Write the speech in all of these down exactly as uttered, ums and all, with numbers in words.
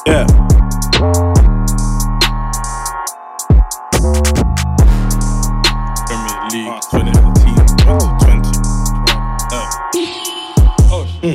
Yeah. Premier League twenty nineteen twenty twenty. Oh. Mm.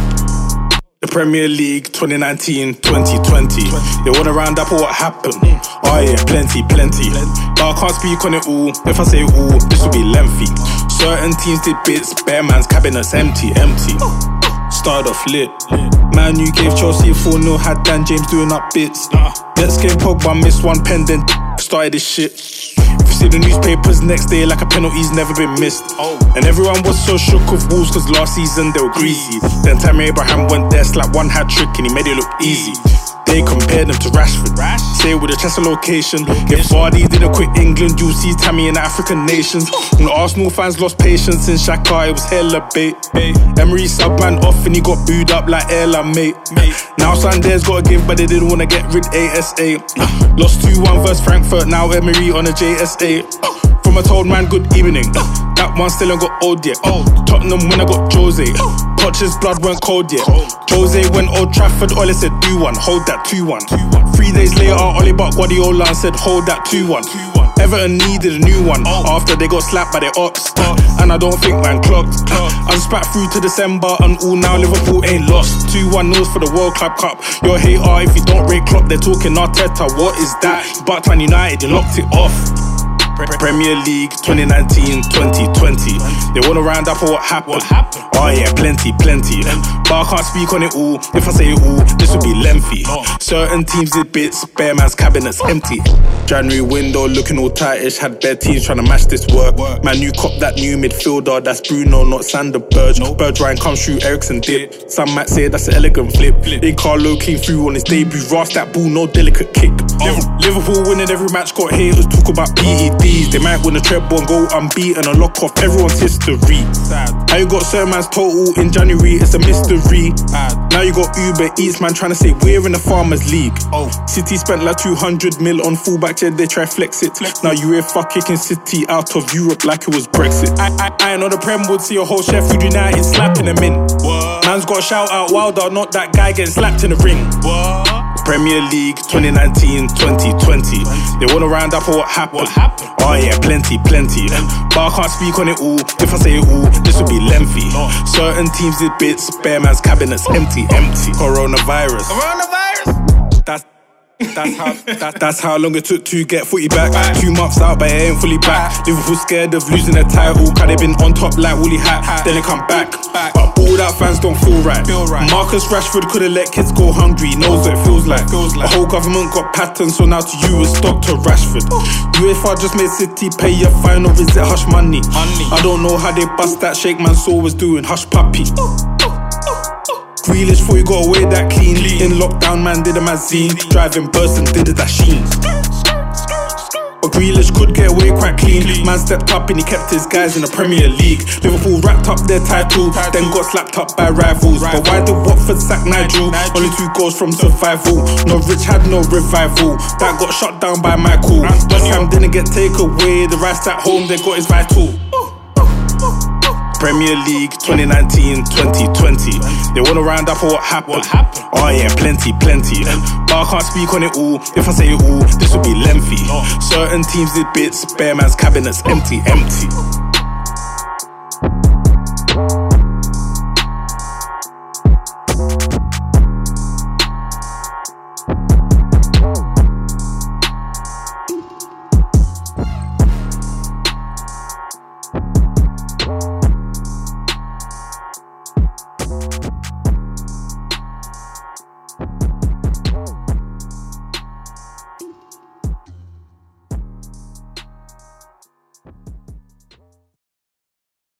The Premier League twenty nineteen twenty twenty. They wanna round up what happened. Oh yeah, plenty, plenty. But I can't speak on it all. If I say all, this will be lengthy. Certain teams did bits, bare man's cabinets empty, empty. Started off lit. Man, you gave Chelsea a four nil, had Dan James doing up bits. Next game, Pogba missed one pen, then started this shit. If you see the newspapers next day, like a penalty's never been missed. And everyone was so shook with Wolves, cause last season they were greasy. Then Tammy Abraham went there, slapped one hat trick, and he made it look easy. They compared them to Rashford. Say with a Chester location. If Vardy didn't quit England, you'll see Tammy in the African nations. When the Arsenal fans lost patience in Xhaka, it was hella bait. Emery subbed man off and he got booed up like Ella, mate. Now Sanders gotta give, but they didn't wanna get rid A S A. Lost two one versus Frankfurt, now Emery on a J S A. From a told man, good evening. That one still ain't got old yet. Tottenham when I got Jose. Poch's blood weren't cold yet. Jose went Old Trafford, Ole said do one, hold that two one. Three days later, Ole bought Guardiola and said hold that two one. Everton needed a new one after they got slapped by their ops. And I don't think man clocked. I spat through to December and all now Liverpool ain't lost. two one nils for the World Club Cup. You're a hater if you don't rate Klopp. They're talking Arteta, what is that? But Man United, you locked it off. Premier League twenty nineteen twenty twenty. They wanna round up what happened. Oh yeah, plenty, plenty. But I can't speak on it all. If I say it all, this will be lengthy. Certain teams did bits, bare man's cabinets empty. January window looking all tightish. Had bare teams trying to match this work. Man, you cop that new midfielder. That's Bruno, not Sander Berge. Bergwijn comes through, Ericsson dip. Some might say that's an elegant flip. In Carlo clean through on his debut. Rast that ball, no delicate kick. Liverpool winning every match, got haters talk about P E D. They might win a treble and go unbeaten and lock off everyone's history. How you got certain man's total in January, it's a mystery. Now you got Uber Eats, man, trying to say we're in the Farmers League. City spent like two hundred mil on fullback, yeah, they try flex it. Now you UEFA kicking City out of Europe like it was Brexit. I, I, I know the Prem would see a whole Sheffield United slapping them in. Man's got a shout out Wilder, not that guy getting slapped in the ring. Premier League twenty nineteen twenty twenty. They wanna round up what happened. Oh yeah, plenty, plenty. But I can't speak on it all. If I say it all, this will be lengthy. Certain teams did bits, bare man's cabinets empty, empty. Coronavirus. Coronavirus. That's That's how that, that's how long it took to get footy back. Two months out, but it ain't fully back. Liverpool scared of losing their title, cause they been on top like Woolly Hat. Then they come back, but balled out fans don't feel right. Marcus Rashford could've let kids go hungry, knows what it feels like. The whole government got patterns, so now to you it's Doctor Rashford. UEFA just made City pay a fine or visit hush money. I don't know how they bust that shake man saw was doing hush puppy. Grealish thought he got away that clean. In lockdown, man did a magazine. Driving burst and did a dasheen. But Grealish could get away quite clean. Man stepped up and he kept his guys in the Premier League. Liverpool wrapped up their title, then got slapped up by rivals. But why did Watford sack Nigel? Only two goals from survival. Norwich had no revival. That got shut down by Michael. West Ham didn't get taken away. The rest at home, they got his vital. Premier League twenty nineteen twenty twenty. They wanna round up what happened. Oh yeah, plenty, plenty. But I can't speak on it all. If I say it all, this will be lengthy. Certain teams did bits, bare man's cabinets empty, empty.